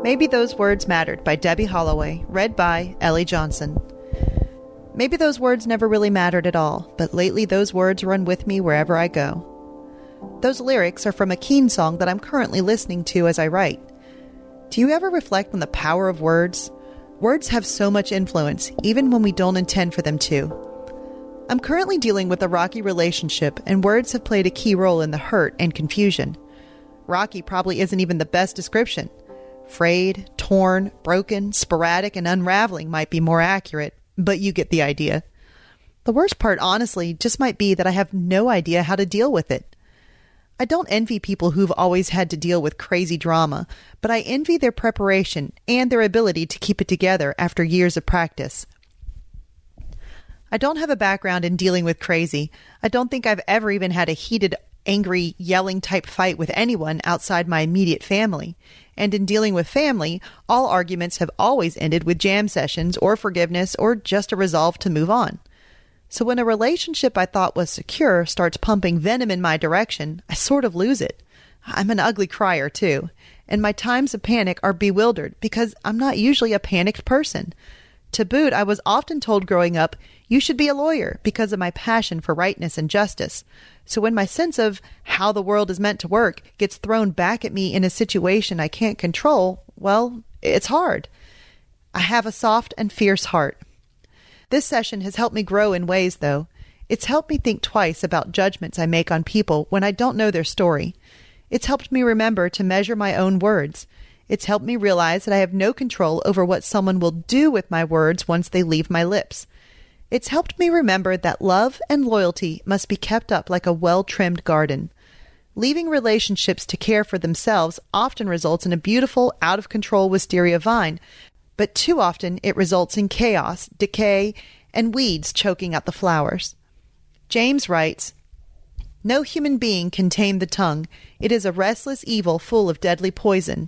Maybe Those Words Mattered by Debbie Holloway, read by Ellie Johnson. Maybe those words never really mattered at all, but lately those words run with me wherever I go. Those lyrics are from a Keane song that I'm currently listening to as I write. Do you ever reflect on the power of words? Words have so much influence, even when we don't intend for them to. I'm currently dealing with a rocky relationship, and words have played a key role in the hurt and confusion. Rocky probably isn't even the best description. Frayed, torn, broken, sporadic, and unraveling might be more accurate, but you get the idea. The worst part, honestly, just might be that I have no idea how to deal with it. I don't envy people who've always had to deal with crazy drama, but I envy their preparation and their ability to keep it together after years of practice. I don't have a background in dealing with crazy. I don't think I've ever even had a heated, angry, yelling type fight with anyone outside my immediate family. And in dealing with family, all arguments have always ended with jam sessions or forgiveness or just a resolve to move on. So when a relationship I thought was secure starts pumping venom in my direction, I sort of lose it. I'm an ugly crier too, and my times of panic are bewildered because I'm not usually a panicked person. To boot, I was often told growing up, you should be a lawyer because of my passion for rightness and justice. So when my sense of how the world is meant to work gets thrown back at me in a situation I can't control, well, it's hard. I have a soft and fierce heart. This session has helped me grow in ways, though. It's helped me think twice about judgments I make on people when I don't know their story. It's helped me remember to measure my own words. It's helped me realize that I have no control over what someone will do with my words once they leave my lips. It's helped me remember that love and loyalty must be kept up like a well-trimmed garden. Leaving relationships to care for themselves often results in a beautiful, out-of-control wisteria vine, but too often it results in chaos, decay, and weeds choking out the flowers. James writes, "No human being can tame the tongue. It is a restless evil full of deadly poison."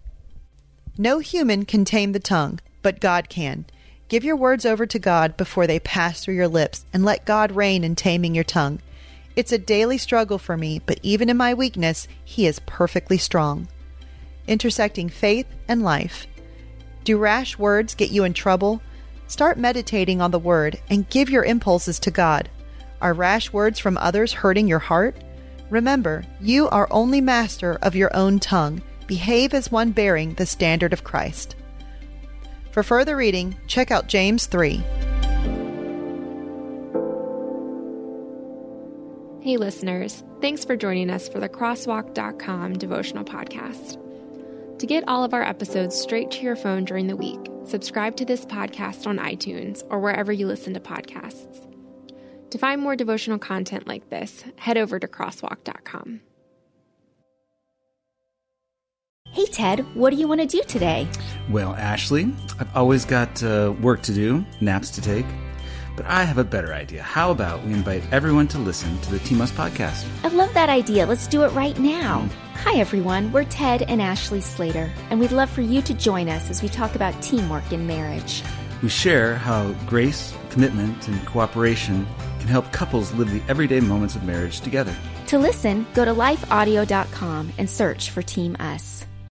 No human can tame the tongue, but God can. Give your words over to God before they pass through your lips, and let God reign in taming your tongue. It's a daily struggle for me, but even in my weakness, He is perfectly strong. Intersecting faith and life. Do rash words get you in trouble? Start meditating on the Word and give your impulses to God. Are rash words from others hurting your heart? Remember, you are only master of your own tongue. Behave as one bearing the standard of Christ. For further reading, check out James 3. Hey listeners, thanks for joining us for the Crosswalk.com devotional podcast. To get all of our episodes straight to your phone during the week, subscribe to this podcast on iTunes or wherever you listen to podcasts. To find more devotional content like this, head over to Crosswalk.com. Hey Ted, what do you want to do today? Well, Ashley, I've always got work to do, naps to take, but I have a better idea. How about we invite everyone to listen to the Team-Us podcast? I love that idea. Let's do it right now. Hi everyone, we're Ted and Ashley Slater, and we'd love for you to join us as we talk about teamwork in marriage. We share how grace, commitment, and cooperation can help couples live the everyday moments of marriage together. To listen, go to lifeaudio.com and search for Team Us.